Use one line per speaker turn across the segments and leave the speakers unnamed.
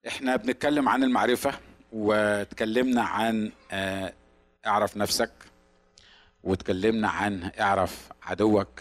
احنا بنتكلم عن المعرفة، واتكلمنا عن اعرف نفسك، واتكلمنا عن اعرف عدوك،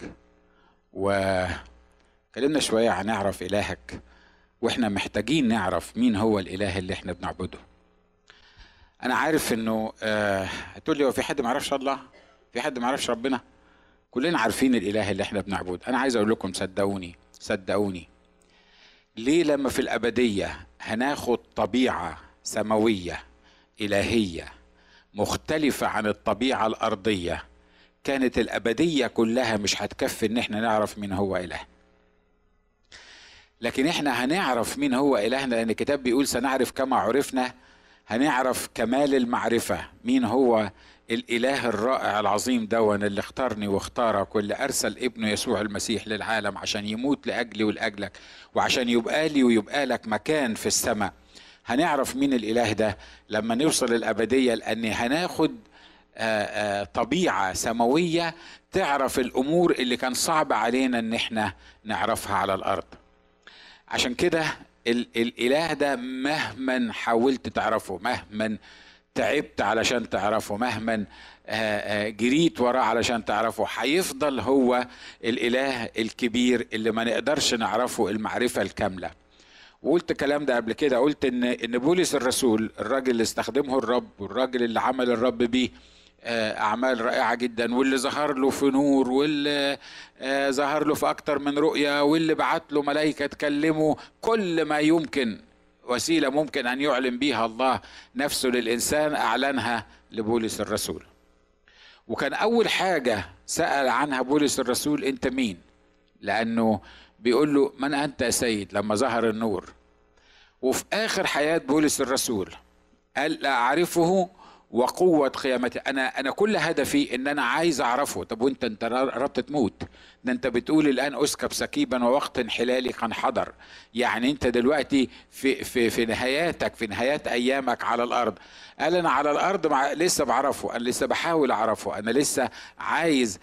واتكلمنا شوية عن اعرف إلهك. واحنا محتاجين نعرف مين هو الإله اللي احنا بنعبده. انا عارف انه هتقول لي هو في حد ما يعرفش الله؟ في حد ما يعرفش ربنا؟ كلنا عارفين الإله اللي احنا بنعبده. انا عايز اقول لكم صدقوني صدقوني، ليه لما في الأبدية هناخد طبيعة سماوية إلهية مختلفة عن الطبيعة الأرضية، كانت الأبدية كلها مش هتكفي إن احنا نعرف مين هو إله. لكن احنا هنعرف مين هو إلهنا، لأن الكتاب بيقول سنعرف كما عرفنا. هنعرف كمال المعرفة مين هو الإله الرائع العظيم دون، اللي اختارني واختارك، واللي أرسل ابنه يسوع المسيح للعالم عشان يموت لأجلي ولأجلك، وعشان يبقى لي ويبقى لك مكان في السماء. هنعرف مين الإله ده لما نوصل الأبدية، لأن هناخد طبيعة سماوية تعرف الأمور اللي كان صعب علينا إن احنا نعرفها على الأرض. عشان كده الإله ده مهما حاولت تعرفه، مهما تعبت علشان تعرفه، مهما جريت وراه علشان تعرفه، هيفضل هو الإله الكبير اللي ما نقدرش نعرفه المعرفة الكاملة. وقلت الكلام ده قبل كده، قلت ان بولس الرسول، الراجل اللي استخدمه الرب، والراجل اللي عمل الرب بيه أعمال رائعة جدا، واللي ظهر له في نور، واللي ظهر له في أكتر من رؤية، واللي بعت له ملائكة تكلمه، كل ما يمكن وسيلة ممكن أن يعلن بيها الله نفسه للإنسان أعلنها لبولس الرسول. وكان أول حاجة سأل عنها بولس الرسول: أنت مين؟ لأنه بيقول له: من أنت يا سيد؟ لما ظهر النور. وفي آخر حياة بولس الرسول قال: لا أعرفه وقوة قيامته. أنا كل هدفي إن أنا عايز أعرفه. طب وأنت قربت تموت، ده أنت بتقول الآن أسكب سكيبا ووقت انحلالي قد حضر. يعني أنت دلوقتي في نهاياتك، في نهايات أيامك على الأرض. قال: أنا على الأرض لسه بعرفه، أنا لسه بحاول أعرفه، أنا لسه عايز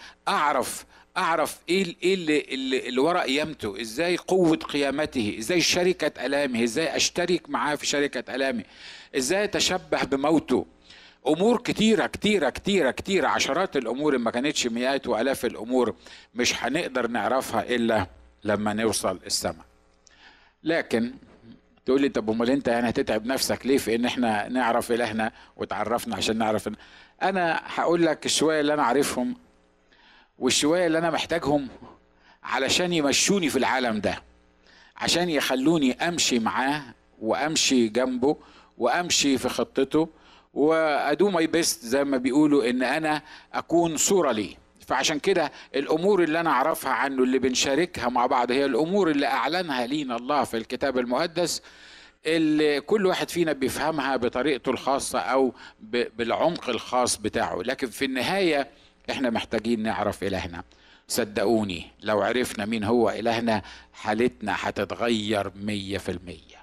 أعرف إيه اللي وراء قيامته، إزاي قوة قيامته، إزاي شركة ألامه، إزاي أشترك معاه في شركة ألامه، إزاي أتشبه بموته. امور كتيره كتيره كتيره كتيره، عشرات الامور ما كانتش مئات والاف الامور، مش هنقدر نعرفها الا لما نوصل السماء. لكن تقول لي: طب امال انت يعني هتتعب نفسك ليه في ان احنا نعرف الهنا وتعرفنا عشان نعرف انا هقول لك الشويه اللي انا عارفهم والشويه اللي انا محتاجهم علشان يمشوني في العالم ده، عشان يخلوني امشي معاه وامشي جنبه وامشي في خطته، وادو ماي بيست زي ما بيقولوا، ان انا اكون صورة ليه. فعشان كده الامور اللي انا اعرفها عنه اللي بنشاركها مع بعض هي الامور اللي اعلنها لينا الله في الكتاب المقدس، اللي كل واحد فينا بيفهمها بطريقته الخاصة او بالعمق الخاص بتاعه. لكن في النهاية احنا محتاجين نعرف الهنا. صدقوني لو عرفنا مين هو إلهنا حالتنا هتتغير 100%.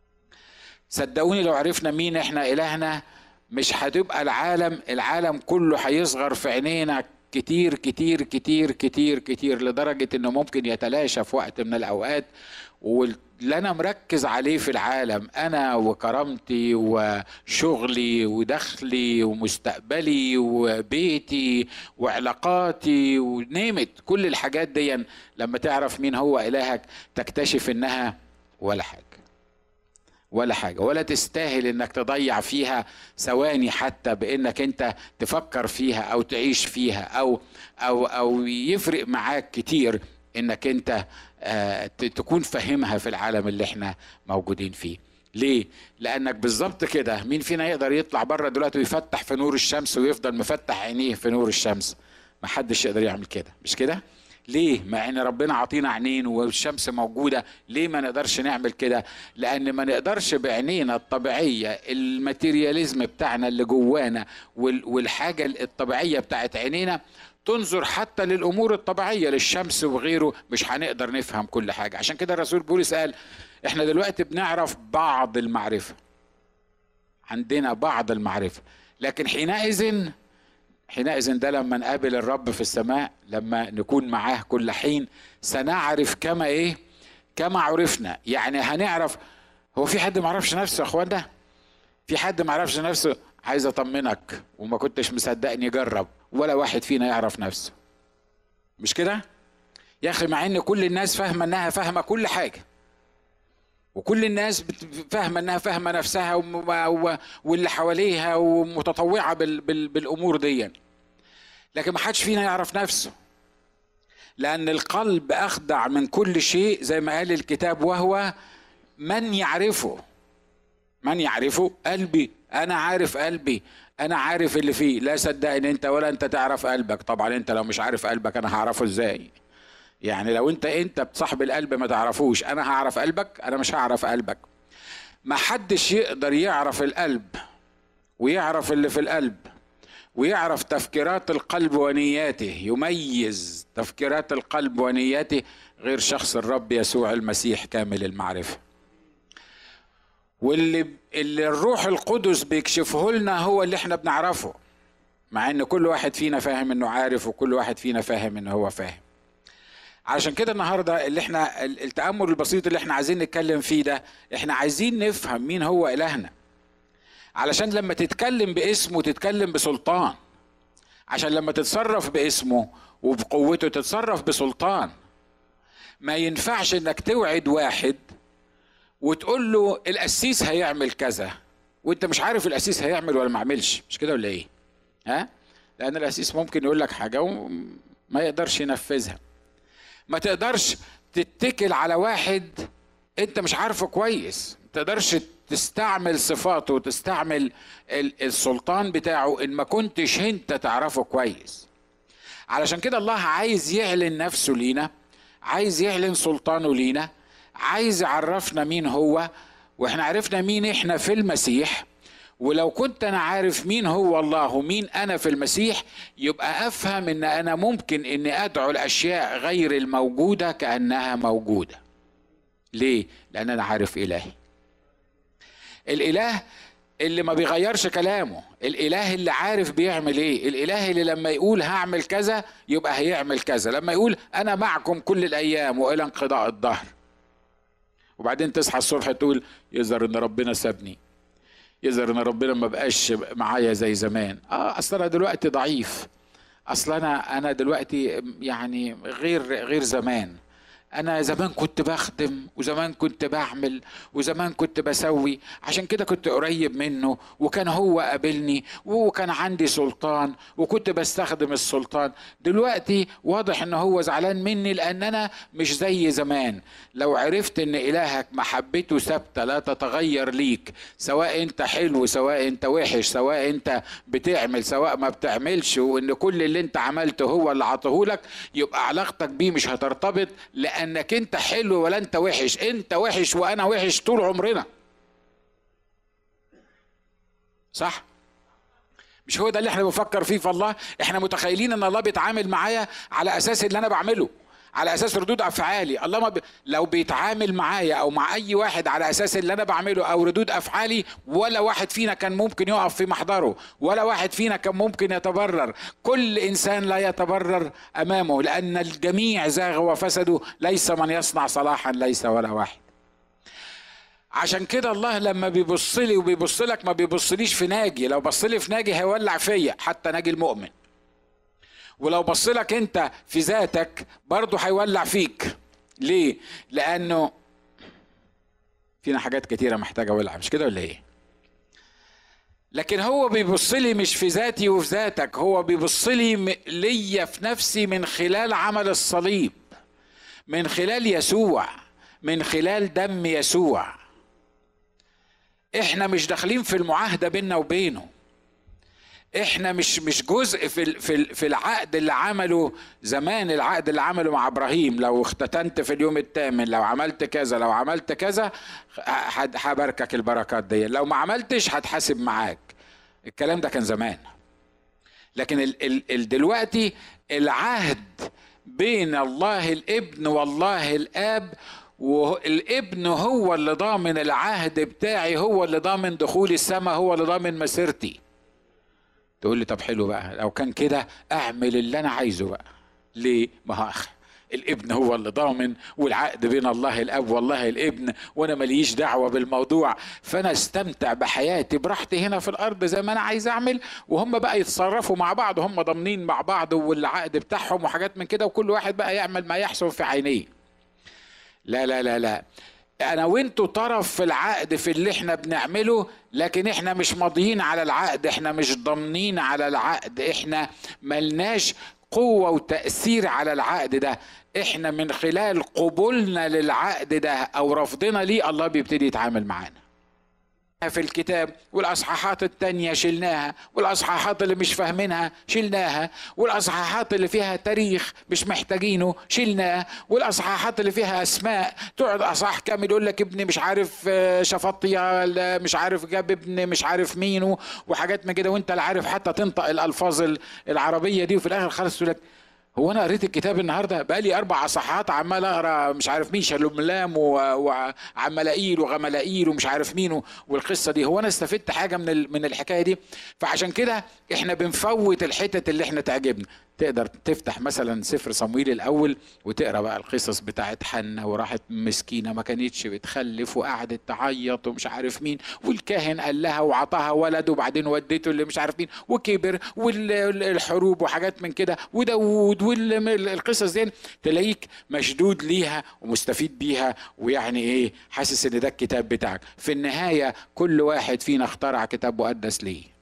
صدقوني لو عرفنا مين احنا إلهنا مش هتبقى العالم كله هيصغر في عينينا كتير كتير كتير كتير كتير، لدرجة انه ممكن يتلاشى في وقت من الأوقات. واللي أنا مركز عليه في العالم، أنا وكرامتي وشغلي ودخلي ومستقبلي وبيتي وعلاقاتي ونيمت، كل الحاجات دي لما تعرف مين هو إلهك تكتشف إنها ولا حاجة، ولا حاجة، ولا تستاهل إنك تضيع فيها ثواني حتى بإنك أنت تفكر فيها أو تعيش فيها أو يفرق معاك كتير إنك أنت تكون فاهمها في العالم اللي احنا موجودين فيه. ليه؟ لأنك بالظبط كده، مين فينا يقدر يطلع بره دلوقتي ويفتح في نور الشمس ويفضل مفتح عينيه في نور الشمس؟ ما حدش يقدر يعمل كده، مش كده؟ ليه؟ مع ان ربنا عطينا عينين والشمس موجودة، ليه ما نقدرش نعمل كده؟ لأن ما نقدرش بعينينا الطبيعية، الماتيرياليزم بتاعنا اللي جوانا والحاجة الطبيعية بتاعت عينينا تنظر حتى للأمور الطبيعية للشمس وغيره، مش هنقدر نفهم كل حاجة. عشان كده الرسول بولس قال: احنا دلوقتي بنعرف بعض المعرفة، عندنا بعض المعرفة، لكن حينئذ ده لما نقابل الرب في السماء، لما نكون معاه كل حين، سنعرف كما عرفنا. يعني هنعرف هو في حد ما يعرفش نفسه يا اخوانا؟ في حد ما يعرفش نفسه؟ عايز اطمنك وما كنتش مصدقني جرب، ولا واحد فينا يعرف نفسه. مش كده يا اخي؟ مع ان كل الناس فاهمه انها فاهمه كل حاجه، وكل الناس فاهمه انها فاهمه نفسها واللي حواليها ومتطوعه بالامور دي، لكن ما حدش فينا يعرف نفسه، لان القلب اخدع من كل شيء زي ما قال الكتاب، وهو من يعرفه. من يعرفه؟ قلبي. انا عارف قلبي، انا عارف اللي فيه. لا صدقني انت ولا انت تعرف قلبك. طبعا انت لو مش عارف قلبك انا هعرفه ازاي؟ يعني لو انت بصاحب القلب ما تعرفوش، انا هعرف قلبك؟ انا مش هعرف قلبك. ما حدش يقدر يعرف القلب ويعرف اللي في القلب ويعرف تفكيرات القلب ونياته، يميز تفكيرات القلب ونياته، غير شخص الرب يسوع المسيح كامل المعرفة. واللي الروح القدس بيكشفه لنا هو اللي احنا بنعرفه، مع ان كل واحد فينا فاهم انه عارف، وكل واحد فينا فاهم انه هو فاهم. علشان كده النهارده اللي احنا التأمل البسيط اللي احنا عايزين نتكلم فيه ده، احنا عايزين نفهم مين هو إلهنا، علشان لما تتكلم باسمه تتكلم بسلطان، عشان لما تتصرف باسمه وبقوته تتصرف بسلطان. ما ينفعش انك توعد واحد وتقول له القسيس هيعمل كذا وانت مش عارف القسيس هيعمل ولا ما عملش. مش كده ولا ايه؟ ها؟ لان القسيس ممكن يقول لك حاجه وما يقدرش ينفذها. ما تقدرش تتكل على واحد انت مش عارفه كويس، ما تقدرش تستعمل صفاته وتستعمل السلطان بتاعه ان ما كنتش انت تعرفه كويس. علشان كده الله عايز يعلن نفسه لينا، عايز يعلن سلطانه لينا، عايز يعرفنا مين هو، واحنا عرفنا مين احنا في المسيح. ولو كنت انا عارف مين هو الله ومين انا في المسيح، يبقى افهم ان انا ممكن اني ادعو الاشياء غير الموجودة كأنها موجودة. ليه؟ لان انا عارف الهي، الاله اللي ما بيغيرش كلامه، الاله اللي عارف بيعمل ايه، الاله اللي لما يقول هعمل كذا يبقى هيعمل كذا، لما يقول انا معكم كل الايام والى انقضاء الدهر. وبعدين تصحى الصبح تقول يظهر ان ربنا سابني، يظهر ان ربنا ما بقاش معايا زي زمان. اصل انا دلوقتي ضعيف، اصل انا دلوقتي يعني غير زمان. انا زمان كنت بخدم، وزمان كنت بعمل، وزمان كنت بسوي، عشان كده كنت قريب منه، وكان هو قابلني، وكان عندي سلطان، وكنت بستخدم السلطان. دلوقتي واضح ان هو زعلان مني لان انا مش زي زمان. لو عرفت ان الهك محبته ثابته لا تتغير ليك، سواء انت حلو سواء انت وحش، سواء انت بتعمل سواء ما بتعملش، وان كل اللي انت عملته هو اللي عطهولك، يبقى علاقتك بيه مش هترتبط، لانك انت حلو ولا انت وحش. انت وحش وانا وحش طول عمرنا، صح؟ مش هو ده اللي احنا بنفكر فيه في الله؟ احنا متخيلين ان الله بيتعامل معايا على اساس اللي انا بعمله، على اساس ردود افعالي. الله ما لو بيتعامل معايا او مع اي واحد على اساس اللي انا بعمله او ردود افعالي، ولا واحد فينا كان ممكن يقف في محضره، ولا واحد فينا كان ممكن يتبرر. كل انسان لا يتبرر امامه، لان الجميع زاغوا وفسدوا، ليس من يصنع صلاحا، ليس ولا واحد. عشان كده الله لما بيبص لي وبيبص لك ما بيبصليش في ناجي. لو بص لي في ناجي هيولع فيا، حتى ناجي المؤمن. ولو بص لك انت في ذاتك برضه هيولع فيك. ليه؟ لانه فينا حاجات كتيره محتاجه ولع، مش كده ولا ايه؟ لكن هو بيبص لي مش في ذاتي وفي ذاتك، هو بيبص لي ليا في نفسي من خلال عمل الصليب، من خلال يسوع، من خلال دم يسوع. احنا مش داخلين في المعاهده بيننا وبينه، احنا مش جزء في العقد اللي عمله زمان، العقد اللي عمله مع ابراهيم. لو اختتنت في اليوم الثامن، لو عملت كذا، لو عملت كذا هباركك البركات دي، لو ما عملتش هتحاسب معاك. الكلام ده كان زمان. لكن دلوقتي العهد بين الله الابن والله الاب، والابن هو اللي ضامن العهد بتاعي، هو اللي ضامن دخول السماء، هو اللي ضامن مسيرتي. تقول لي طب حلو بقى، لو كان كده اعمل اللي انا عايزه بقى. ليه؟ ما الابن هو اللي ضامن، والعقد بين الله الاب والله الابن، وانا ماليش دعوه بالموضوع. فانا استمتع بحياتي براحتي هنا في الارض زي ما انا عايز اعمل، وهم بقى يتصرفوا مع بعض، هم ضامنين مع بعض والعقد بتاعهم وحاجات من كده، وكل واحد بقى يعمل ما يحسن في عينيه. لا لا لا لا، انا وانتوا طرف في العقد في اللي احنا بنعمله، لكن احنا مش ماضيين على العقد، احنا مش ضامنين على العقد، احنا ملناش قوة وتأثير على العقد ده. احنا من خلال قبولنا للعقد ده او رفضنا ليه الله بيبتدي يتعامل معانا في الكتاب. والاصحاحات التانية شلناها، والاصحاحات اللي مش فاهمينها شلناها، والاصحاحات اللي فيها تاريخ مش محتاجينه شلناه، والاصحاحات اللي فيها اسماء تقعد اصحاح كامل يقول لك ابن مش عارف شفطية مش عارف جاب ابن مش عارف مينه وحاجات من كده، وانت لا عارف حتى تنطق الالفاظ العربية دي، وفي الاخر خالص تقول لك هو انا قريت الكتاب النهارده بقالي 4 صفحات عمال اقرا مش عارف مين شلوملام وعملائيل وغملائيل ومش عارف مين والقصه دي، هو انا استفدت حاجه من الحكايه دي؟ فعشان كده احنا بنفوت الحتت اللي احنا تعجبنا. تقدر تفتح مثلا سفر صمويل الاول وتقرا بقى القصص بتاعت حنة، وراحت مسكينه ما كانتش بتخلف وقعدت تعيط ومش عارف مين، والكاهن قال لها وعطاها ولد وبعدين ودته اللي مش عارف مين وكبر، والحروب وحاجات من كده، وداود والقصص دي، تلاقيك مشدود ليها ومستفيد بيها، ويعني ايه حاسس ان ده الكتاب بتاعك. في النهايه كل واحد فينا اخترع كتاب مقدس ليه.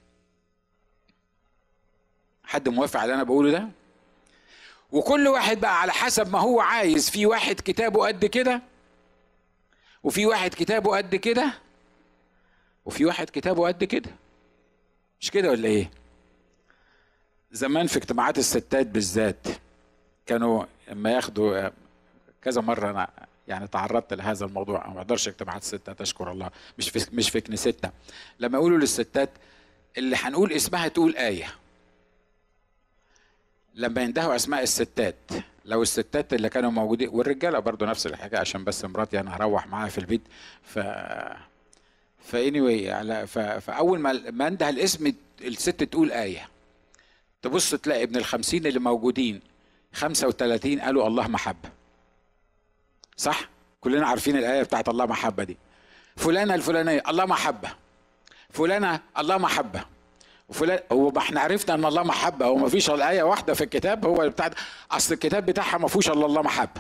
حد موافق على اللي انا بقوله ده؟ وكل واحد بقى على حسب ما هو عايز. في واحد كتابه قد كده، وفي واحد كتابه قد كده، وفي واحد كتابه قد كده، مش كده ولا ايه؟ زمان في اجتماعات الستات بالذات كانوا لما ياخدوا كذا مره، انا يعني تعرضت لهذا الموضوع، ما اقدرش اجتماعات الستات اشكر الله مش في كنيستنا، لما يقولوا للستات اللي هنقول اسمها تقول آية. لما يندهوا اسماء الستات، لو الستات اللي كانوا موجودين والرجاله برضو نفس الحاجه، عشان بس مراتي انا هروح معاها في البيت، anyway فاول ما انده الاسم الست تقول آية، تبص تلاقي ابن ال50 اللي موجودين 35 قالوا الله محبه. صح؟ كلنا عارفين الآية بتاعت الله محبه دي. فلانه الفلانيه الله محبه، فلانه الله محبه، وفلان. هو ما احنا عرفنا ان الله محبه، هو ما فيش الا ايه واحده في الكتاب هو بتاع اصل الكتاب بتاعها ما فيهوش الا الله محبه.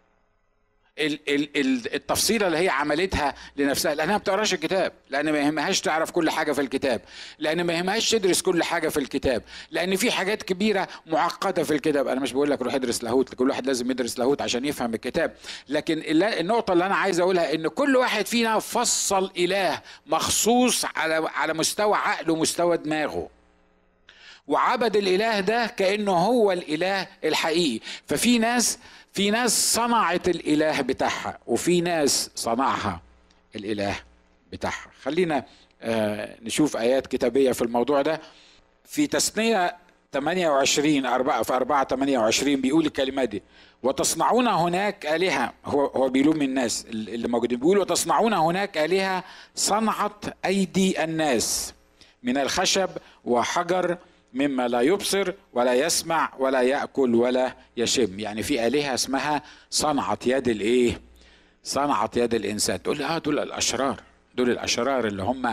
التفصيله اللي هي عملتها لنفسها لانها ما بتقراش الكتاب، لان ما يهمهاش تعرف كل حاجه في الكتاب، لان ما يهمهاش تدرس كل حاجه في الكتاب، لان في حاجات كبيره معقده في الكتاب. انا مش بقول لك روح ادرس لاهوت، كل واحد لازم يدرس لاهوت عشان يفهم الكتاب، لكن النقطه اللي انا عايز اقولها ان كل واحد فينا فصل اله مخصوص على مستوى عقله ومستوى دماغه، وعبد الاله ده كانه هو الاله الحقيقي. ففي ناس صنعت الاله بتاعها، وفي ناس صنعها الاله بتاعها. خلينا نشوف ايات كتابيه في الموضوع ده. في تثنيه 28 4:28 بيقول الكلمات دي: وتصنعون هناك آلهة. هو بيلوم الناس اللي موجودين، بيقول وتصنعون هناك آلهة صنعت أيدي الناس من الخشب وحجر مما لا يبصر ولا يسمع ولا يأكل ولا يشم. يعني في آلهة اسمها صنعت يد الايه؟ صنعت يد الإنسان. تقول لي دول الأشرار، دول الأشرار اللي هم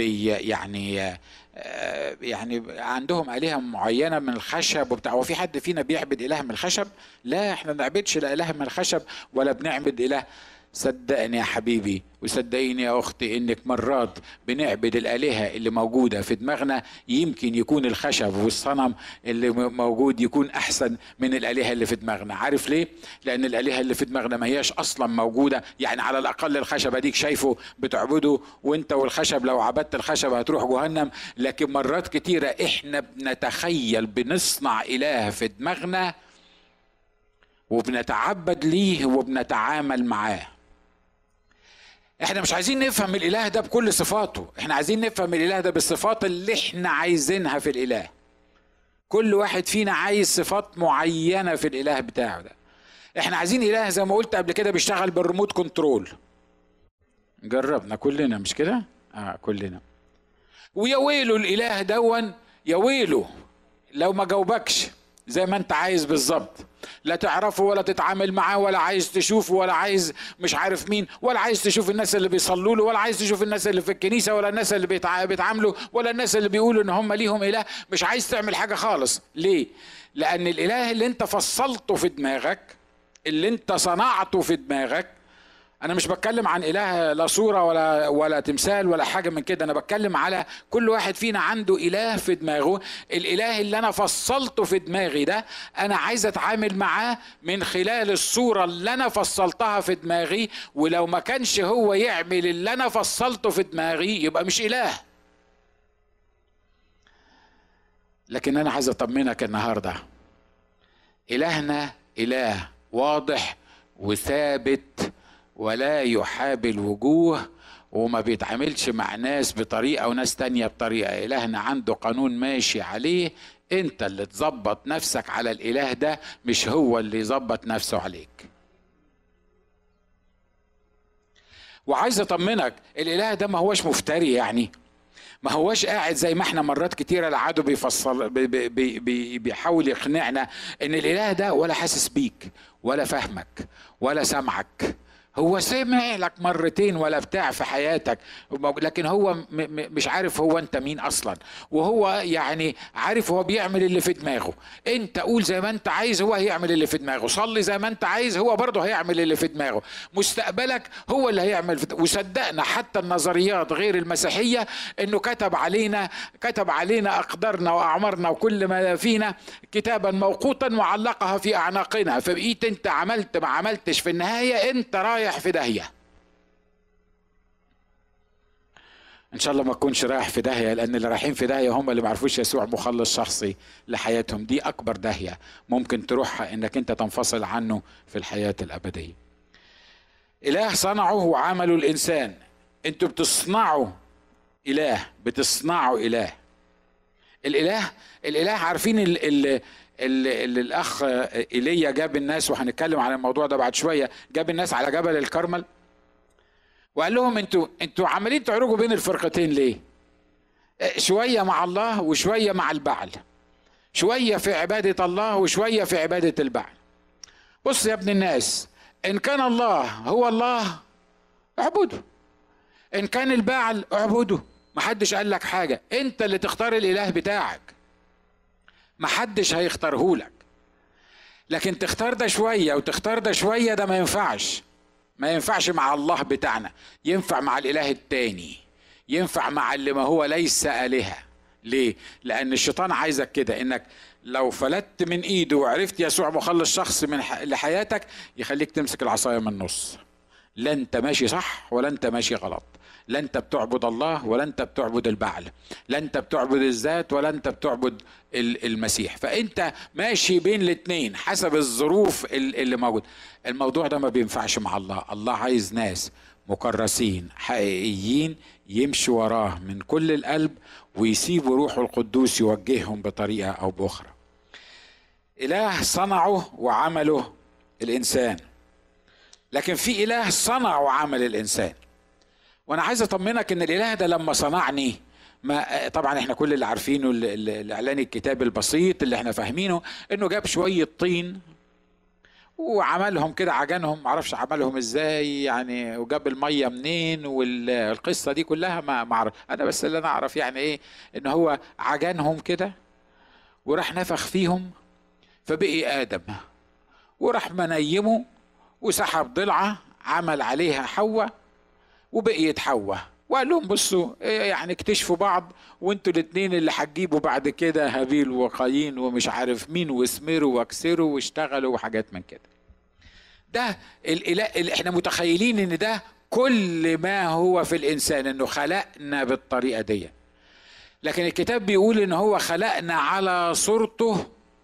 يعني عندهم آلهة معينة من الخشب وبتاع. وفي حد فينا بيعبد إله من الخشب؟ لا، احنا ما بنعبدش لا إله من الخشب ولا بنعبد إله. صدقني يا حبيبي وصدقيني يا أختي إنك مرات بنعبد الآلهة اللي موجودة في دماغنا، يمكن يكون الخشب والصنم اللي موجود يكون أحسن من الآلهة اللي في دماغنا. عارف ليه؟ لأن الآلهة اللي في دماغنا ما هياش أصلا موجودة. يعني على الأقل الخشب أديك شايفه بتعبده، وإنت والخشب لو عبدت الخشب هتروح جهنم. لكن مرات كتيرة إحنا بنتخيل بنصنع إله في دماغنا وبنتعبد ليه وبنتعامل معاه. احنا مش عايزين نفهم الاله ده بكل صفاته، احنا عايزين نفهم الاله ده بالصفات اللي احنا عايزينها في الاله. كل واحد فينا عايز صفات معينة في الاله بتاعه ده. احنا عايزين اله زي ما قلت قبل كده بيشتغل بالريموت كنترول. جربنا كلنا مش كده؟ كلنا. ويا ويله الاله دون، يا ويله لو ما جاوبكش، زي ما انت عايز بالظبط، لا تعرفه ولا تتعامل معاه ولا عايز تشوفه ولا عايز مش عارف مين ولا عايز تشوف الناس اللي بيصلوا له ولا عايز تشوف الناس اللي في الكنيسة ولا الناس اللي بيتعاملوا ولا الناس اللي بيقولوا ان هم ليهم اله. مش عايز تعمل حاجة خالص. ليه؟ لان الاله اللي انت فصلته في دماغك، اللي انت صنعته في دماغك، انا مش بتكلم عن اله لا صورة ولا تمثال ولا حاجة من كده، انا بتكلم على كل واحد فينا عنده اله في دماغه. الاله اللي انا فصلته في دماغي ده انا عايز اتعامل معاه من خلال الصورة اللي انا فصلتها في دماغي، ولو ما كانش هو يعمل اللي انا فصلته في دماغي يبقى مش اله. لكن انا عايز اطمنك النهاردة، الهنا اله واضح وثابت ولا يحاب الوجوه، وما بيتعاملش مع ناس بطريقة وناس تانية بطريقة. إلهنا عنده قانون ماشي عليه، انت اللي تظبط نفسك على الإله ده، مش هو اللي يظبط نفسه عليك. وعايز اطمنك الإله ده ما هوش مفتري، يعني ما هوش قاعد زي ما احنا مرات كتيرة العدو بيفصل بيحاول يقنعنا ان الإله ده ولا حاسس بيك ولا فهمك ولا سمعك. هو سمع لك مرتين ولا بتاع في حياتك، لكن هو مش عارف هو انت مين اصلا، وهو يعني عارف هو بيعمل اللي في دماغه. انت قول زي ما انت عايز هو هيعمل اللي في دماغه، صلي زي ما انت عايز هو برضه هيعمل اللي في دماغه، مستقبلك هو اللي هيعمل وصدقنا حتى النظريات غير المسيحية انه كتب علينا اقدارنا واعمارنا وكل ما فينا كتابا موقوتا وعلقها في اعناقنا، فبقيت انت عملت ما عملتش في النهاية انت رايح في داهية. ان شاء الله ما تكونش رايح في داهية، لان اللي رايحين في داهية هم اللي ما عرفوش يسوع مخلص شخصي لحياتهم. دي اكبر داهية ممكن تروحها انك انت تنفصل عنه في الحياة الابدية. اله صنعه وعمله الانسان. انتوا بتصنعوا اله، بتصنعوا اله. الاله عارفين الاخ ايليا جاب الناس، وهنتكلم عن الموضوع ده بعد شوية، جاب الناس على جبل الكرمل وقال لهم انتوا عمالين تعرجوا بين الفرقتين ليه؟ شوية مع الله وشوية مع البعل، شوية في عبادة الله وشوية في عبادة البعل. بص يا ابن الناس، ان كان الله هو الله اعبده، ان كان البعل اعبده. محدش قال لك حاجة، انت اللي تختار الاله بتاعك، محدش هيختاره لك. لكن تختار ده شوية وتختار ده شوية، ده ما ينفعش مع الله بتاعنا. ينفع مع الاله التاني، ينفع مع اللي ما هو ليس آلهة. ليه؟ لان الشيطان عايزك كده، انك لو فلت من ايده وعرفت يسوع مخلص شخص لحياتك يخليك تمسك العصاية من النص. لا انت ماشي صح ولا انت ماشي غلط، لا انت بتعبد الله ولا انت بتعبد البعل، لا انت بتعبد الذات ولا انت بتعبد المسيح. فانت ماشي بين الاتنين حسب الظروف اللي موجود. الموضوع ده ما بينفعش مع الله. الله عايز ناس مكرسين حقيقيين يمشوا وراه من كل القلب، ويسيبوا روحه القدوس يوجههم بطريقة او باخرى. اله صنعه وعمله الانسان، لكن في اله صنع وعمل الانسان. وانا عايز اطمنك ان الاله ده لما صنعني، ما طبعا احنا كل اللي عارفينه الاعلان الكتاب البسيط اللي احنا فاهمينه، انه جاب شوية طين وعملهم كده، عجنهم، معرفش عملهم ازاي يعني، وجاب المية منين، والقصة دي كلها ما اعرف انا، بس اللي انا اعرف يعني ايه، ان هو عجنهم كده وراح نفخ فيهم فبقي ادم، وراح منيمه وسحب ضلعة عمل عليها حواء وبقيت حواء، وقال لهم بصوا يعني اكتشفوا بعض، وانتوا الاتنين اللي هتجيبوا بعد كده هابيل وقايين ومش عارف مين، واسمروا واكسروا واشتغلوا وحاجات من كده. ده الاله اللي احنا متخيلين ان ده كل ما هو في الانسان، انه خلقنا بالطريقة دي. لكن الكتاب بيقول ان هو خلقنا على صورته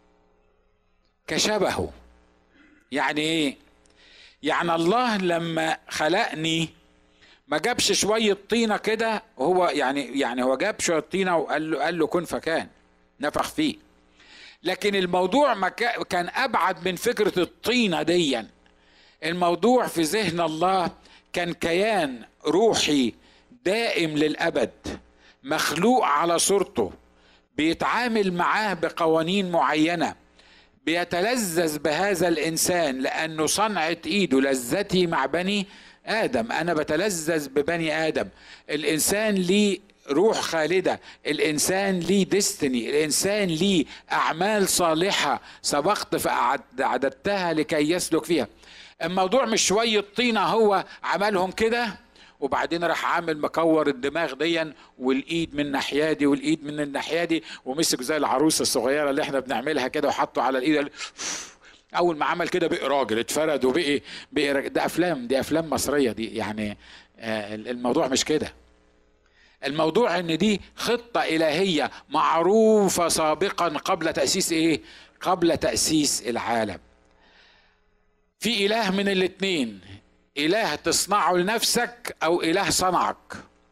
كشبهه. يعني ايه؟ يعني الله لما خلقني ما جابش شوية طينة كده، هو يعني هو جاب شوية طينة وقال له كن فكان، نفخ فيه. لكن الموضوع ما كان أبعد من فكرة الطينة دي. الموضوع في ذهن الله كان كيان روحي دائم للأبد، مخلوق على صورته، بيتعامل معاه بقوانين معينة. بيتلذذ بهذا الإنسان لأنه صنعة إيده لذتي مع بني آدم. أنا بتلذذ ببني آدم. الإنسان ليه روح خالدة، الإنسان ليه ديستني، الإنسان ليه أعمال صالحة سبقت فأعددتها لكي يسلك فيها. الموضوع مش شوية طينة هو عملهم كده وبعدين راح عامل مكور الدماغ ديا والايد من ناحيه دي والايد من الناحيه دي ومسك زي العروسه الصغيره اللي احنا بنعملها كده وحطه على الايد. اول ما عمل كده بقى راجل اتفرد وبقي ده افلام، دي افلام مصريه دي يعني. الموضوع مش كده. الموضوع ان دي خطه الهيه معروفه سابقا قبل تاسيس ايه؟ قبل تاسيس العالم. في اله من الاتنين، إله تصنعه لنفسك أو إله صنعك.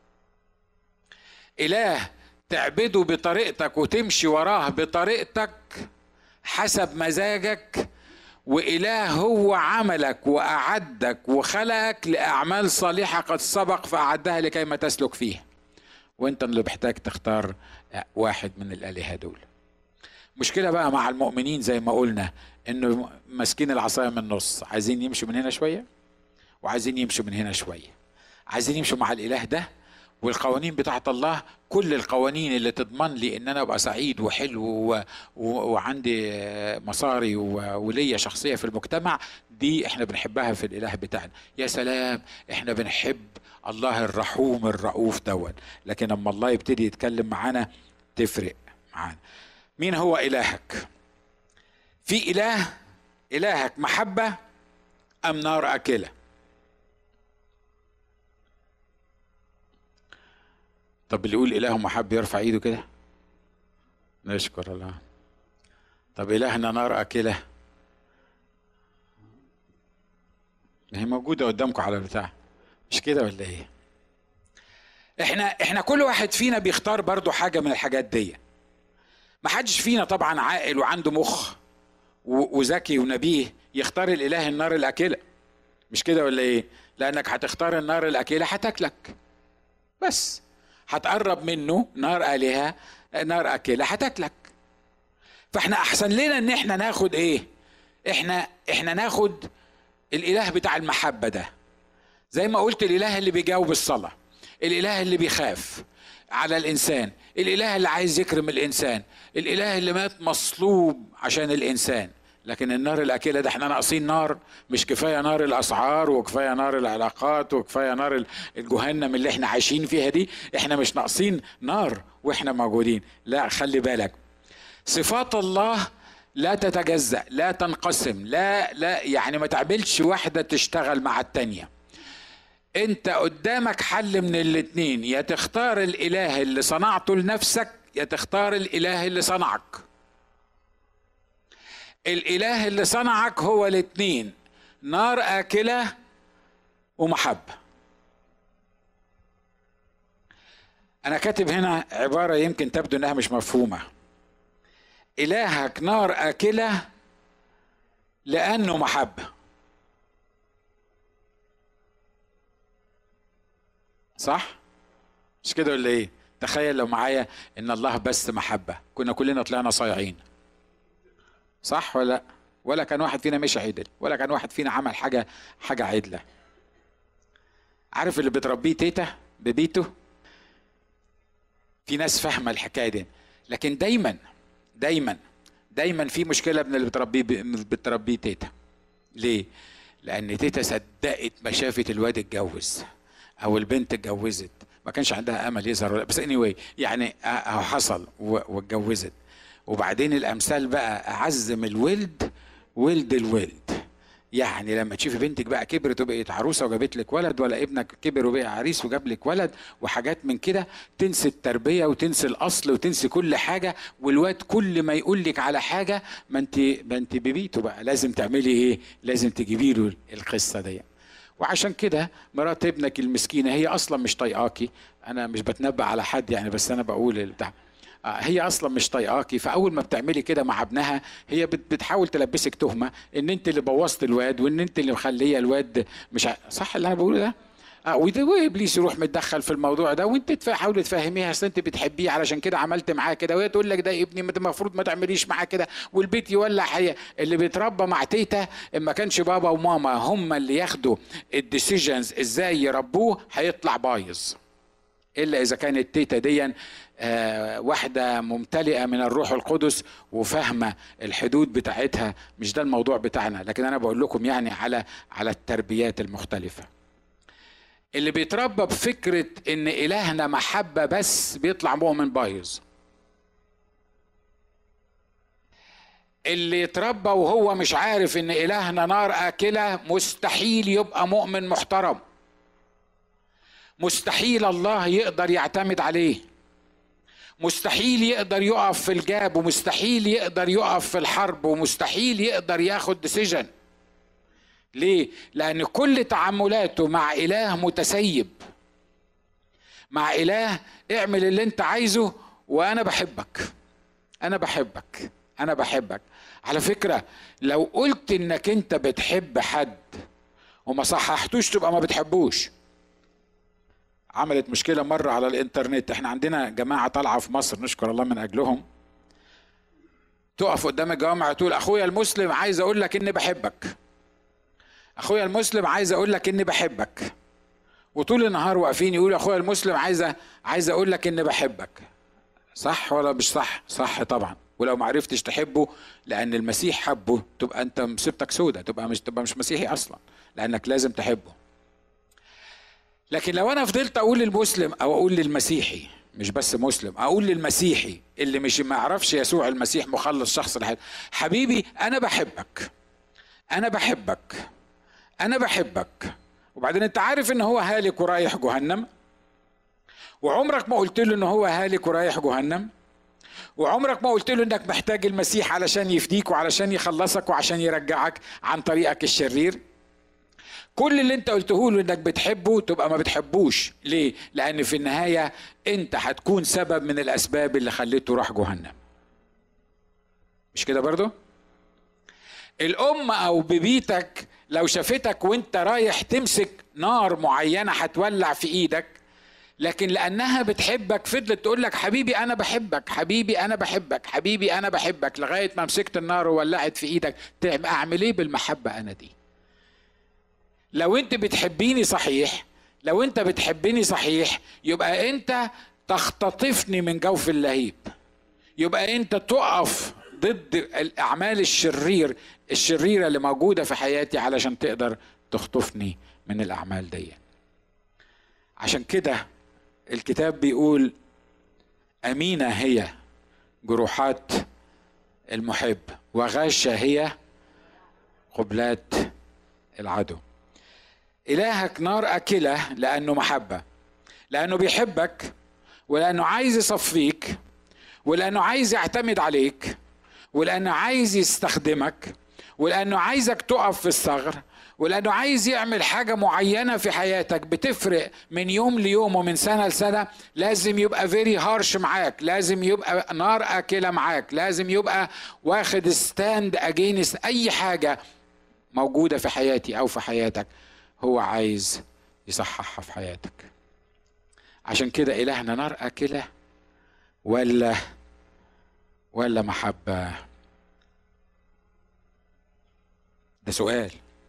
إله تعبده بطريقتك وتمشي وراه بطريقتك حسب مزاجك، وإله هو عملك وأعدك وخلقك لأعمال صالحة قد سبق فأعدها لكي ما تسلك فيها، وانت اللي محتاج تختار واحد من الآلهة دول. مشكلة بقى مع المؤمنين زي ما قلنا انه ماسكين العصاية من النص، عايزين يمشوا من هنا شوية وعايزين يمشوا من هنا شوية، عايزين يمشوا مع الإله ده والقوانين بتاعت الله. كل القوانين اللي تضمن لي ان انا ابقى سعيد وحلو وعندي مصاري وليا شخصية في المجتمع، دي احنا بنحبها في الإله بتاعنا. يا سلام، احنا بنحب الله الرحوم الرؤوف دون، لكن اما الله يبتدي يتكلم معانا تفرق معانا. مين هو إلهك؟ في إلهك محبة أم نار أكلة؟ طب اللي يقول إله محب يرفع ايده كده، نشكر الله. طب إلهنا نار أكلة؟ هي موجودة قدامكم على البتاع، مش كده ولا ايه؟ احنا كل واحد فينا بيختار برضو حاجة من الحاجات دي. ما حدش فينا طبعا عاقل وعنده مخ وذكي ونبيه يختار الإله النار الأكلة، مش كده ولا ايه؟ لأنك هتختار النار الأكلة هتاكلك، بس هتقرب منه نار آلهة نار أكلة هتاكلك. فاحنا أحسن لنا ان احنا ناخد ايه؟ احنا ناخد الإله بتاع المحبة ده، زي ما قلت الإله اللي بيجاوب الصلاة، الإله اللي بيخاف على الإنسان، الإله اللي عايز يكرم الإنسان، الإله اللي مات مصلوب عشان الإنسان. لكن النار الأكلة ده احنا ناقصين نار؟ مش كفاية نار الأسعار وكفاية نار العلاقات وكفاية نار الجهنم اللي احنا عايشين فيها دي؟ احنا مش ناقصين نار واحنا موجودين. لا، خلي بالك، صفات الله لا تتجزأ، لا تنقسم، لا يعني ما تعملش واحدة تشتغل مع التانية. انت قدامك حل من الاتنين، يا تختار الإله اللي صنعته لنفسك يا تختار الإله اللي صنعك. الإله اللي صنعك هو الاتنين، نار آكلة ومحبة. أنا كاتب هنا عبارة يمكن تبدو أنها مش مفهومة. إلهك نار آكلة لأنه محبة، صح؟ مش كده ولا ايه؟ تخيل لو معايا ان الله بس محبة، كنا كلنا طلعنا صايعين، صح ولا لا؟ ولا كان واحد فينا مش عدل، ولا كان واحد فينا عمل حاجة عدلة. عارف اللي بتربيه تيتا ببيته؟ في ناس فاهمة الحكاية دي، لكن دايما في مشكلة من اللي بتربيه تيتا. ليه؟ لأن تيتا صدقت ما شافت الواد اتجوز او البنت اتجوزت، ما كانش عندها امل يظهر، بس anyway يعني حصل واتجوزت. وبعدين الامثال بقى اعزم الولد الولد، يعني لما تشوفي بنتك بقى كبرت وبقت عروسه وجابت لك ولد، ولا ابنك كبر وبقى عريس وجاب لك ولد وحاجات من كده، تنسي التربيه وتنسي الاصل وتنسي كل حاجه. والواد كل ما يقول لك على حاجه ما انت ببيته بقى لازم تعملي ايه؟ لازم تجيبي له القصه دي. وعشان كده مرات ابنك المسكينه هي اصلا مش طايقاكي، انا مش بتنبأ على حد يعني، بس انا بقول البتاع، هي اصلا مش طايقاكي، فاول ما بتعملي كده مع ابنها هي بتحاول تلبسك تهمه ان انت اللي بوظت الواد وان انت اللي مخليه الواد مش صح اللي انا بقوله ده. وابليس يروح متدخل في الموضوع ده، وانت تحاول تفهميها اصل انت بتحبيه علشان كده عملت معاه كده، وهي تقول لك ده ابني المفروض ما تعمليش معاه كده، والبيت يولع. اللي بيتربى مع تيتا ما كانش بابا وماما هم اللي ياخدوا الديسيجنز ازاي يربوه، هيطلع بايظ. الا اذا كانت تيتا دي واحدة ممتلئة من الروح القدس وفاهمة الحدود بتاعتها. مش ده الموضوع بتاعنا، لكن انا بقول لكم يعني على التربيات المختلفة. اللي بيتربى بفكرة ان الهنا محبة بس بيطلع مؤمن بايظ. اللي يتربى وهو مش عارف ان الهنا نار آكلة مستحيل يبقى مؤمن محترم. مستحيل الله يقدر يعتمد عليه، مستحيل يقدر يقف في الجاب، ومستحيل يقدر يقف في الحرب، ومستحيل يقدر ياخد ديسيجن. ليه؟ لأن كل تعاملاته مع إله متسيب، مع إله اعمل اللي انت عايزه وأنا بحبك، أنا بحبك، أنا بحبك. على فكرة لو قلت إنك انت بتحب حد وما صححتوش تبقى ما بتحبوش. عملت مشكلة مرة على الانترنت، احنا عندنا جماعة طالعة في مصر نشكر الله من أجلهم، تقف قدام الجامعة تقول أخويا المسلم عايز أقول لك إني بحبك، أخويا المسلم عايز أقول لك إني بحبك، وطول النهار واقفين يقول أخويا المسلم عايز أقول لك إني بحبك. صح ولا مش صح؟ صح طبعا. ولو ما عرفتش تحبه لأن المسيح حبه تبقى أنت مصيبتك سودة، تبقى مش مسيحي أصلا، لأنك لازم تحبه. لكن لو أنا فضلت أقول للمسلم أو أقول للمسيحي، مش بس مسلم، أقول للمسيحي اللي مش ما يعرفش يسوع المسيح مخلص شخص الحياة، حبيبي أنا بحبك، أنا بحبك، أنا بحبك، وبعدين أنت عارف إن هو هالك ورايح جهنم، وعمرك ما قلت له إن هو هالك ورايح جهنم، وعمرك ما قلت له إنك محتاج المسيح علشان يفديك وعلشان يخلصك وعشان يرجعك عن طريقك الشرير. كل اللي انت قلته له انك بتحبه تبقى ما بتحبوش. ليه؟ لان في النهاية انت هتكون سبب من الاسباب اللي خليته راح جهنم. مش كده برضو؟ الام او ببيتك لو شافتك وانت رايح تمسك نار معينة هتولع في ايدك، لكن لانها بتحبك فضلت تقول لك حبيبي انا بحبك، حبيبي انا بحبك، حبيبي انا بحبك، لغاية ما مسكت النار وولعت في ايدك. اعمل ايه بالمحبة انا دي؟ لو انت بتحبيني صحيح، لو انت بتحبني صحيح، يبقى انت تختطفني من جوف اللهيب، يبقى انت تقف ضد الاعمال الشريرة اللي موجودة في حياتي علشان تقدر تخطفني من الاعمال دي. عشان كده الكتاب بيقول امينة هي جروحات المحب وغاشة هي قبلات العدو. إلهك نار أكلة لأنه محبة، لأنه بيحبك، ولأنه عايز يصفيك، ولأنه عايز يعتمد عليك، ولأنه عايز يستخدمك، ولأنه عايزك تقف في الثغر، ولأنه عايز يعمل حاجة معينة في حياتك بتفرق من يوم ليوم ومن سنة لسنة. لازم يبقى very harsh معاك، لازم يبقى نار أكلة معاك، لازم يبقى واخد stand against أي حاجة موجودة في حياتي أو في حياتك هو عايز يصححها في حياتك. عشان كده إلهنا نار أكلة ولا محبة؟ ده سؤال.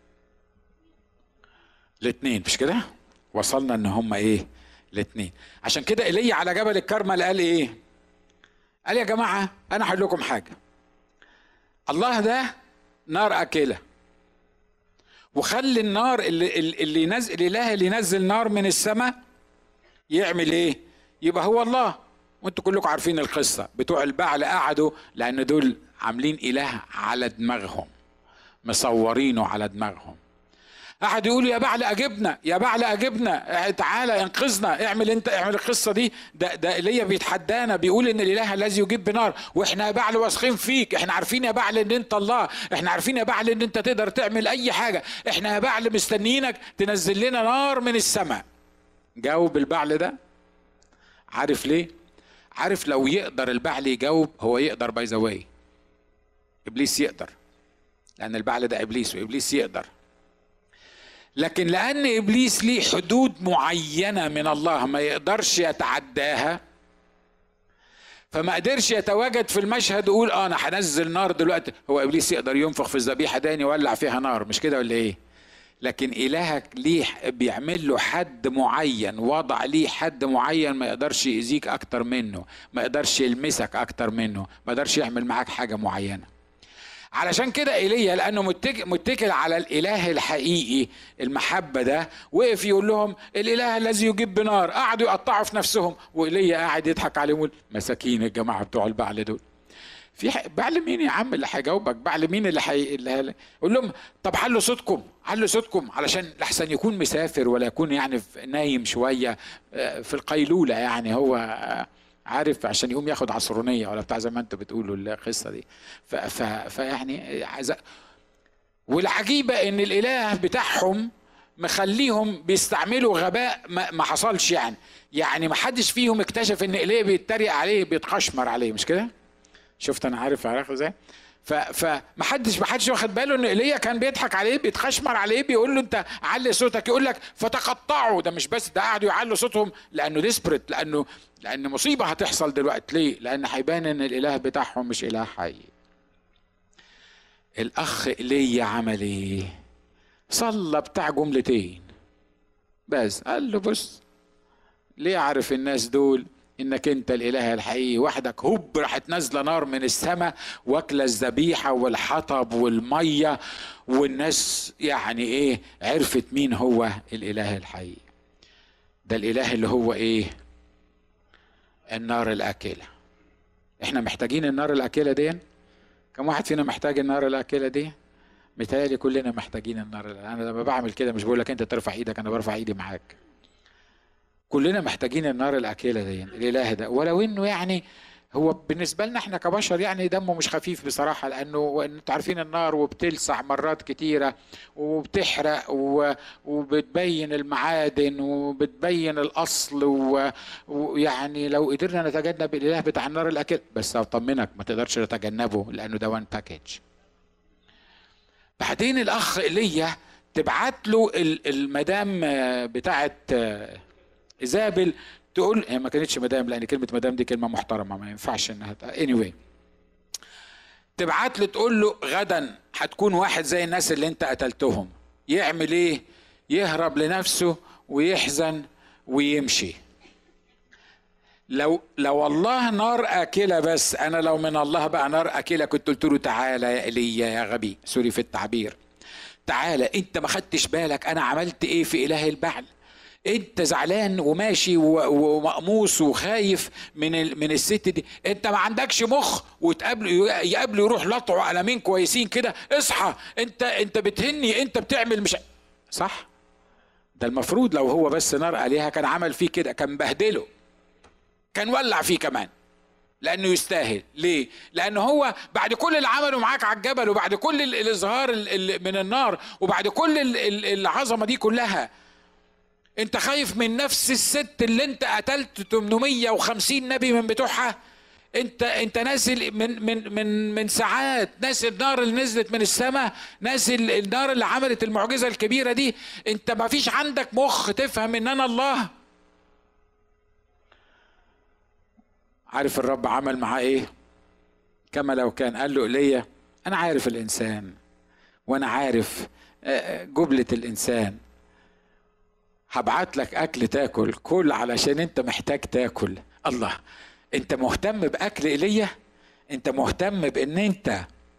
الاتنين، مش كده؟ وصلنا ان هم ايه؟ الاتنين. عشان كده إيليا على جبل الكرمل قال ايه؟ قال يا جماعة انا هقول لكم حاجة، الله ده نار أكلة، وخلي النار اللي ينزل، الاله اللي ينزل نار من السماء يعمل ايه؟ يبقى هو الله. وانتوا كلكم عارفين القصه، بتوع البعل قعدوا لان دول عاملين اله على دماغهم، مصورينه على دماغهم. قعد يقول يا بعل اجبنا، يا بعل اجبنا، تعالى انقذنا، اعمل القصه دي. ده ايليا بيتحدانا بيقول ان الاله الذي يجيب بنار، واحنا يا بعل واثقين فيك، احنا عارفين يا بعل ان انت الله، احنا عارفين يا بعل ان انت تقدر تعمل اي حاجه، احنا يا بعل مستنيينك تنزل لنا نار من السماء. جاوب البعل ده. عارف ليه؟ عارف لو يقدر البعل يجاوب، هو يقدر باي ذا واي، ابليس يقدر، لان البعل ده ابليس وابليس يقدر. لكن لأن إبليس ليه حدود معينة من الله ما يقدرش يتعداها، فما قدرش يتواجد في المشهد ويقول أنا هنزل نار دلوقتي. هو إبليس يقدر ينفخ في الذبيحة داني يولع فيها نار، مش كده ولا إيه؟ لكن إلهك ليه بيعمل له حد معين، وضع ليه حد معين ما يقدرش يأذيك أكتر منه، ما يقدرش يلمسك أكتر منه، ما يقدرش يعمل معاك حاجة معينة. علشان كده إيليا لأنه متكل على الإله الحقيقي المحبة ده، وقف يقول لهم الإله الذي يجيب بنار. قعدوا يقطعوا في نفسهم، وإيليا قاعد يضحك عليهم يقول مساكين الجماعة بتوع البعل دول. بعل مين يا عم اللي هيجاوبك؟ بعل مين اللي قول لهم طب علوا صوتكم علشان لحسن يكون مسافر، ولا يكون يعني نايم شوية في القيلولة، يعني هو عارف عشان يقوم ياخد عصرونية ولا بتاع زي ما انتوا بتقولوا القصة دي. فيعني والعجيبة ان الاله بتاعهم مخليهم بيستعملوا غباء ما حصلش، يعني ما حدش فيهم اكتشف ان ايليا بيتريق عليه بيتقشمر عليه، مش كده؟ شفت انا عارف ازاي؟ فما حدش واخد باله ان ايليا كان بيضحك عليه بيتخشمر عليه بيقول له انت علي صوتك، يقول لك فتقطعوا. ده مش بس ده، قعدوا يعلوا صوتهم لانه ديسبريت، لان مصيبه هتحصل دلوقتي. ليه؟ لان هيبان ان الاله بتاعهم مش اله حي. الاخ ايليا عمل ايه؟ صلى بتاع جملتين بس، قال له بص ليه عارف الناس دول انك انت الاله الحقيقي وحدك. هوب راحت نازله نار من السماء واكله الذبيحه والحطب والميه، والناس يعني ايه عرفت مين هو الاله الحقيقي. ده الاله اللي هو ايه؟ النار الاكله. احنا محتاجين النار الاكله دي. كم واحد فينا محتاج النار الاكله دي؟ متهيألي كلنا محتاجين النار. انا لما بعمل كده مش بقول لك انت ترفع ايدك، انا برفع ايدي معاك. كلنا محتاجين النار الأكلة دي، الإله ده. ولو إنه يعني هو بالنسبة لنا إحنا كبشر يعني دمه مش خفيف بصراحة، لأنه أنتوا عارفين النار وبتلسع مرات كتيرة وبتحرق وبتبين المعادن وبتبين الأصل، ويعني لو قدرنا نتجنب الإله بتاع النار الأكلة، بس أطمنك ما تقدرش تتجنبه لأنه ده وان باكيج. بعدين الأخ إيليا تبعت له المدام بتاعت إيزابل، تقول هي ما كانتش مدام لان كلمه مدام دي كلمه محترمه ما ينفعش انها anyway. تبعت له تقول له غدا هتكون واحد زي الناس اللي انت قتلتهم. يعمل ايه؟ يهرب لنفسه ويحزن ويمشي. لو الله نار اكله، بس انا لو من الله بقى نار اكله كنت قلت له تعالى يا ايليا يا غبي، سوري في التعبير، تعالى انت ما خدتش بالك انا عملت ايه في اله البعل؟ انت زعلان وماشي ومقموس وخايف من الست دي، انت ما عندكش مخ يقابله يروح لطعه قلمين كويسين كده، اصحى انت بتهني، انت بتعمل مش صح. ده المفروض لو هو بس نار عليها كان عمل فيه كده، كان بهدله، كان ولع فيه كمان، لانه يستاهل. ليه؟ لانه هو بعد كل اللي عمله معاك على الجبل، وبعد كل الاظهار من النار، وبعد كل العظمه دي كلها، انت خايف من نفس الست اللي انت قتلت 850 نبي من بتوعها؟ انت نازل من ساعات، نازل النار اللي نزلت من السماء، نازل النار اللي عملت المعجزه الكبيره دي. انت ما فيش عندك مخ تفهم ان انا الله؟ عارف الرب عمل معاه ايه؟ كما لو كان قال له ايليا انا عارف الانسان وانا عارف جبلة الانسان، هبعت لك اكل تاكل، كل علشان انت محتاج تاكل. الله، انت مهتم باكل ايليا؟ انت مهتم بان انت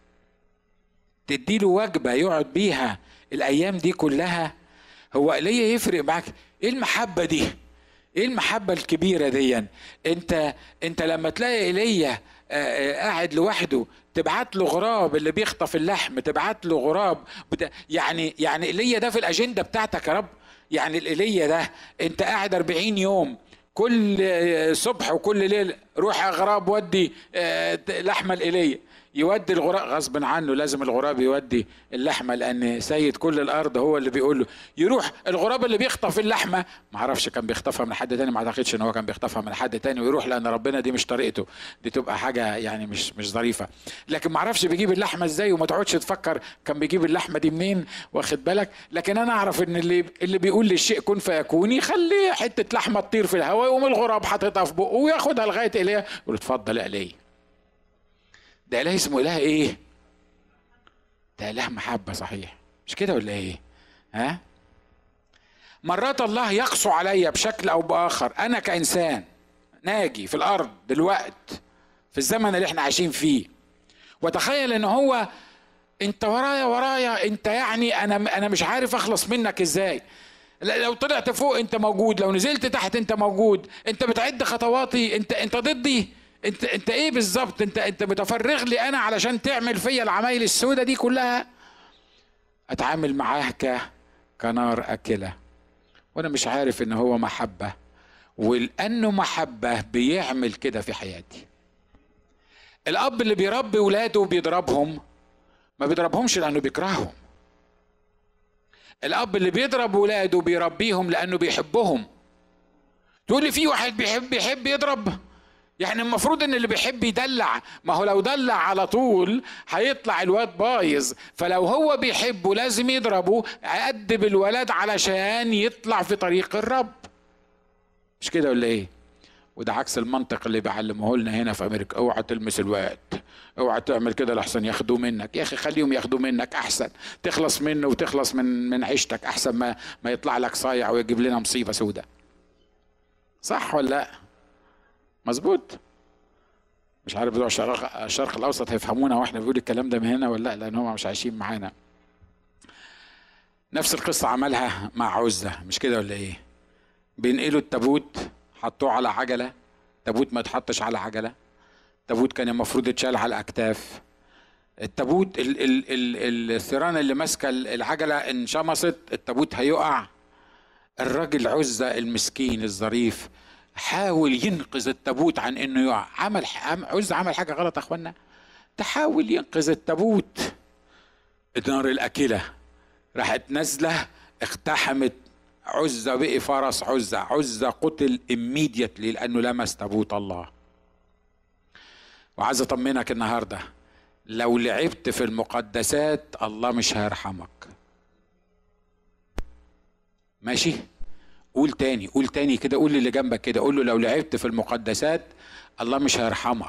تديله وجبه يقعد بيها الايام دي كلها؟ هو ايليا يفرق معاك ايه المحبه دي؟ ايه المحبه الكبيره دي؟ انت لما تلاقي ايليا قاعد لوحده تبعت له غراب اللي بيخطف اللحم، تبعت له غراب يعني ايليا ده في الاجنده بتاعتك يا رب؟ يعني الايليا ده انت قاعد 40 يوم كل صبح وكل ليل روح يا غراب ودي لحمه الايليا، يودي الغراب غصب عنه، لازم الغراب يودي اللحمه، لان سيد كل الارض هو اللي بيقول له يروح. الغراب اللي بيخطف اللحمه ما اعرفش كان بيخطفها من حد تاني، ما اعتقدش ان هو كان بيخطفها من حد تاني ويروح، لان ربنا دي مش طريقته، دي تبقى حاجه يعني مش ظريفه. لكن ما اعرفش بيجيب اللحمه ازاي، وما تقعدش تفكر كان بيجيب اللحمه دي منين، واخد بالك. لكن انا اعرف ان اللي بيقول للشيء كن فيكون يخلي حته لحمه تطير في الهواء، يقوم الغراب حاططها في بقه وياخدها لغايه ايليا يقول اتفضل يا ايليا. ده اله اسمه اله ايه؟ ده اله محبه صحيح، مش كده ولا ايه؟ ها؟ مرات الله يقسو عليا بشكل او باخر انا كانسان ناجي في الارض دلوقت في الزمن اللي احنا عايشين فيه، وتخيل ان هو انت ورايا انت، يعني انا مش عارف اخلص منك ازاي. لو طلعت فوق انت موجود، لو نزلت تحت انت موجود، انت بتعد خطواتي، انت ضدي، انت ايه بالظبط؟ انت متفرغ لي انا علشان تعمل فيا العمايل السودة دي كلها. اتعامل معاه كنار اكله، وانا مش عارف ان هو محبه، ولانه محبه بيعمل كده في حياتي. الاب اللي بيربي ولاده وبيضربهم ما بيضربهمش لانه بيكرههم. الاب اللي بيضرب ولاده بيربيهم لانه بيحبهم. تقول لي في واحد بيحب يضرب؟ يعني المفروض ان اللي بيحب يدلع، ما هو لو دلع على طول هيطلع الواد بايظ، فلو هو بيحبه لازم يضربه، يأدب الولد علشان يطلع في طريق الرب، مش كده ولا ايه؟ وده عكس المنطق اللي بيعلموه لنا هنا في امريكا، اوعى تلمس الواد، اوعى تعمل كده لحسن ياخدوه منك. يا اخي خليهم ياخدوه منك احسن، تخلص منه وتخلص من عيشتك احسن ما يطلع لك صايع ويجيب لنا مصيبه سودة. صح ولا لا؟ مظبوط. مش عارف بتوع الشرق الاوسط هيفهمونا واحنا بنقول الكلام ده من هنا ولا لا، لان هم مش عايشين معانا. نفس القصه عملها مع عزة، مش كده ولا ايه؟ بينقلوا التابوت، حطوه على عجله، تابوت ما يتحطش على عجله، تابوت كان المفروض يتشال على الاكتاف. التابوت الثيران اللي ماسكه العجله انشمصت، التابوت هيقع. الراجل عزة المسكين الظريف حاول ينقذ التابوت عن انه يقع. عزة عمل حاجه غلط يا اخوانا؟ تحاول ينقذ التابوت، النار الاكله راحت نازله اقتحمت عزة، بقي فرس عزة قتل immediately لانه لمس تابوت الله. وعايز اطمنك النهارده، لو لعبت في المقدسات الله مش هيرحمك. ماشي؟ قول تاني كده، قول اللي جنبك كده، قول له لو لعبت في المقدسات الله مش هيرحمك.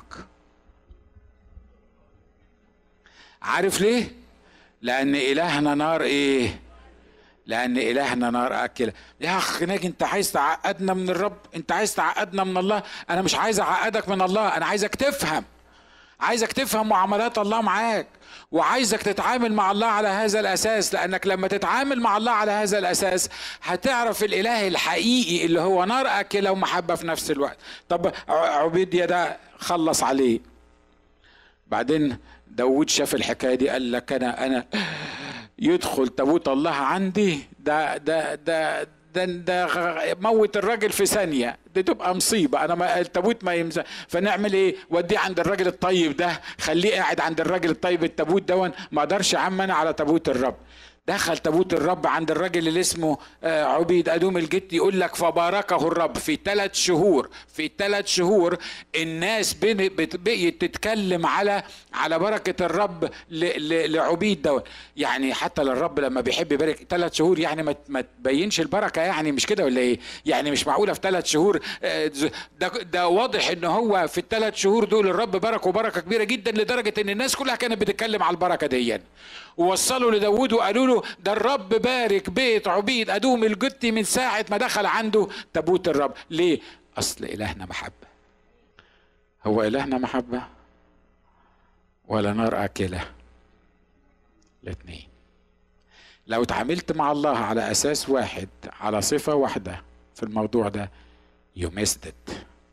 عارف ليه؟ لان الهنا نار ايه؟ لان الهنا نار اكله. يا اخ ناجي انت عايز تعقدنا من الرب، انت عايز تعقدنا من الله. انا مش عايز اعقدك من الله، انا عايزك تفهم معاملات الله معاك، وعايزك تتعامل مع الله على هذا الاساس، لانك لما تتعامل مع الله على هذا الاساس هتعرف الاله الحقيقي اللي هو نار اكله ومحبه في نفس الوقت. طب عبيديا ده خلص عليه، بعدين داود شاف الحكايه دي قال لك انا يدخل تابوت الله عندي، ده موت الراجل في ثانيه، دي تبقى مصيبه. انا التابوت ما يمسك، فنعمل ايه؟ وديه عند الراجل الطيب ده، خليه قاعد عند الراجل الطيب. التابوت ده ما اقدرش اعمل على تابوت الرب. دخل تابوت الرب عند الراجل اللي اسمه عبيد ادوم الجت، يقول لك فباركه الرب في 3 شهور. في 3 شهور الناس بقيت تتكلم على بركه الرب لعبيد ده. يعني حتى للرب لما بيحب يبارك 3 شهور يعني ما تبينش البركه، يعني مش كده ولا ايه؟ يعني مش معقوله في 3 شهور. ده واضح ان هو في ال3 شهور دول الرب باركه بركه كبيره جدا، لدرجه ان الناس كلها كانت بتتكلم على البركه دي. ووصلوا لداود وقالوا له ده الرب بارك بيت عبيد ادوم الجتي من ساعه ما دخل عنده تابوت الرب. ليه؟ اصل الهنا محبه. هو الهنا محبه ولا نار اكله؟ الاثنين. لو اتعاملت مع الله على اساس واحد، على صفه واحده في الموضوع ده، you missed it.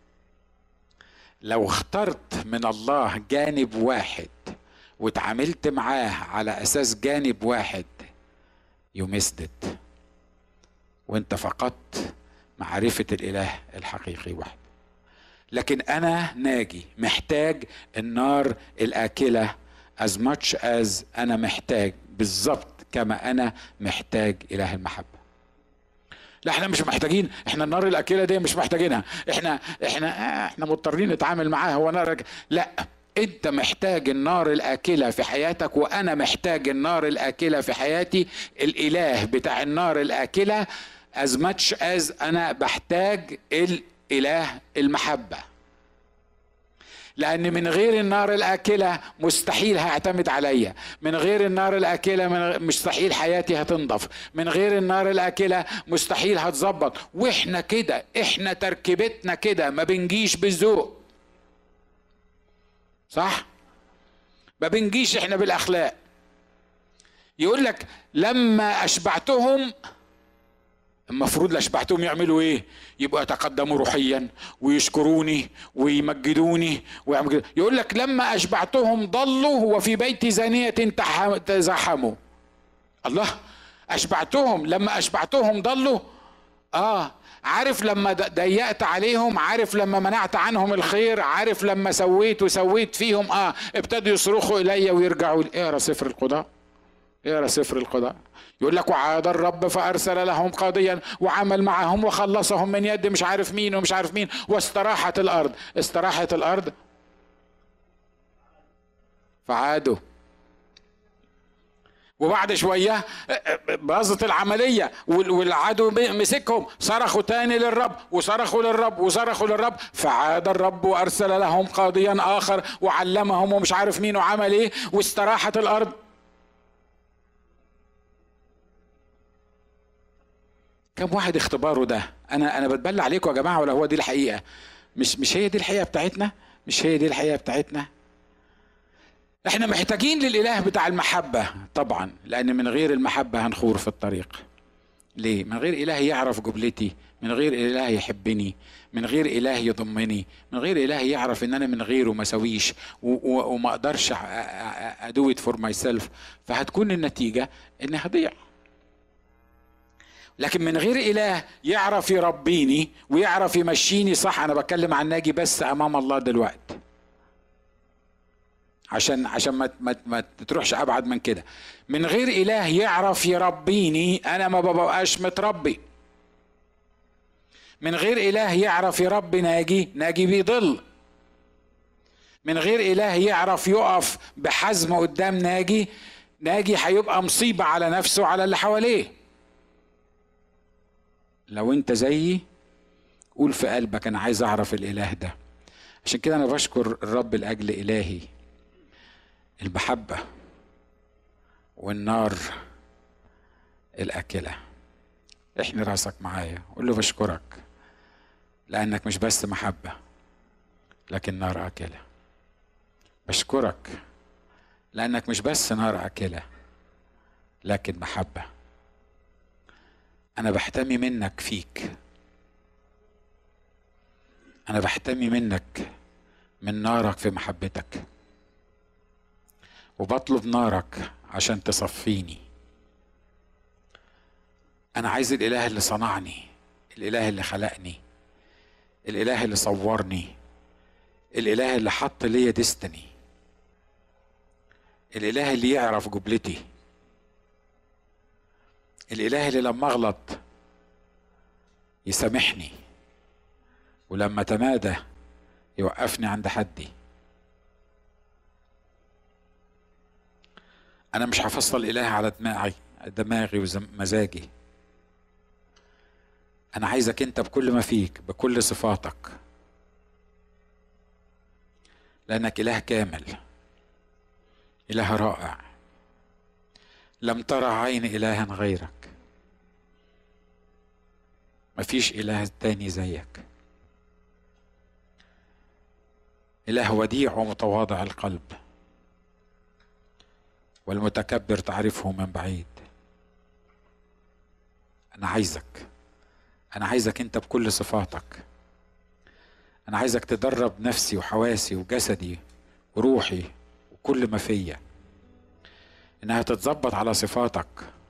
لو اخترت من الله جانب واحد واتعاملت معاه على اساس جانب واحد، you missed it، وانت فقدت معرفة الاله الحقيقي وحده. لكن انا ناجي محتاج النار الاكلة as much as أنا محتاج، بالظبط كما أنا محتاج إله المحبة. لا احنا مش محتاجين، احنا النار الأكلة دي مش محتاجينها، احنا مضطرين نتعامل معاها. هو نار لا، انت محتاج النار الآكلة في حياتك، وانا محتاج النار الآكلة في حياتي. الإله بتاع النار الآكلة as much as انا بحتاج الإله المحبة، لأن من غير النار الآكلة مستحيل هعتمد عليا، من غير النار الآكلة مستحيل حياتي هتنضف، من غير النار الآكلة مستحيل هتظبط. واحنا كده، احنا تركيبتنا كده، ما بنجيش بالذوق، صح؟ ما بنجيش احنا بالأخلاق. يقول لك لما أشبعتهم، المفروض لأشبعتهم يعملوا ايه؟ يبقوا يتقدموا روحيا ويشكروني ويمجدوني ويعملوا. يقول لك لما أشبعتهم ضلوا وفي بيت زانية تزاحموا. الله، أشبعتهم، لما أشبعتهم ضلوا. عارف لما ضيقت عليهم، عارف لما منعت عنهم الخير، عارف لما سويت فيهم ابتدوا يصرخوا إلي ويرجعوا. اقرا سفر القضاء، اقرا سفر القضاء. يقول لك وعاد الرب فأرسل لهم قاضيا وعمل معهم وخلصهم من يد مش عارف مين ومش عارف مين، واستراحت الأرض. استراحت الأرض فعادوا، وبعد شوية باظت العملية والعدو مسكهم، صرخوا تاني للرب وصرخوا للرب وصرخوا للرب، فعاد الرب وأرسل لهم قاضيا آخر وعلمهم ومش عارف مين وعمل ايه، واستراحت الأرض. كم واحد اختباره ده؟ انا بتبلى عليكم يا جماعه، ولا هو دي الحقيقه؟ مش هي دي الحقيقه بتاعتنا؟ مش هي دي الحقيقه بتاعتنا؟ احنا محتاجين للاله بتاع المحبه طبعا، لان من غير المحبه هنخور في الطريق. ليه؟ من غير اله يعرف جبلتي، من غير اله يحبني، من غير اله يضمني، من غير اله يعرف ان انا من غيره ما سويش وما اقدرش ادو ات فور ماي سيلف، فهتكون النتيجه اني هضيع. لكن من غير اله يعرف يربيني ويعرف يمشيني صح. انا بتكلم عن ناجي بس امام الله دلوقتي، عشان ما تروحش ابعد من كده. من غير اله يعرف يربيني انا ما ببقاش متربي. من غير اله يعرف يربي ناجي بيضل. من غير اله يعرف يقف بحزم قدام ناجي هيبقى مصيبة على نفسه وعلى اللي حواليه. لو انت زيي قول في قلبك انا عايز اعرف الاله ده. عشان كده انا بشكر الرب لاجل الهي المحبة والنار الآكلة. احني راسك معايا قول له بشكرك لانك مش بس محبة لكن نار آكلة. بشكرك لانك مش بس نار آكلة لكن محبة. انا بحتمي منك فيك، انا بحتمي منك من نارك في محبتك، وبطلب نارك عشان تصفيني. انا عايز الاله اللي صنعني، الاله اللي خلقني، الاله اللي صورني، الاله اللي حط ليا ديستني، الاله اللي يعرف جبلتي، الاله اللي لما اغلط يسامحني ولما تمادى يوقفني عند حدي. انا مش هفصل اله على دماغي ومزاجي. انا عايزك انت بكل ما فيك، بكل صفاتك، لانك اله كامل، اله رائع. لم ترى عين إلها غيرك، مفيش إله تاني زيك. إله وديع ومتواضع القلب، والمتكبر تعرفه من بعيد. أنا عايزك أنت بكل صفاتك. أنا عايزك تدرب نفسي وحواسي وجسدي وروحي وكل ما فيا انها تتظبط على صفاتك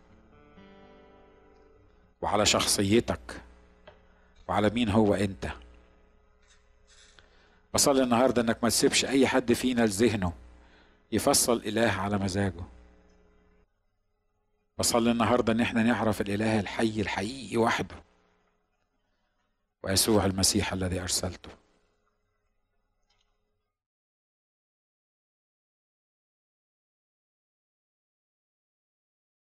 وعلى شخصيتك وعلى مين هو انت. بصلي النهارده انك ما تسيبش اي حد فينا لذهنه يفصل إله على مزاجه. بصلي النهاردة ان احنا نعرف الإله الحي الحقيقي وحده، ويسوع المسيح الذي أرسلته.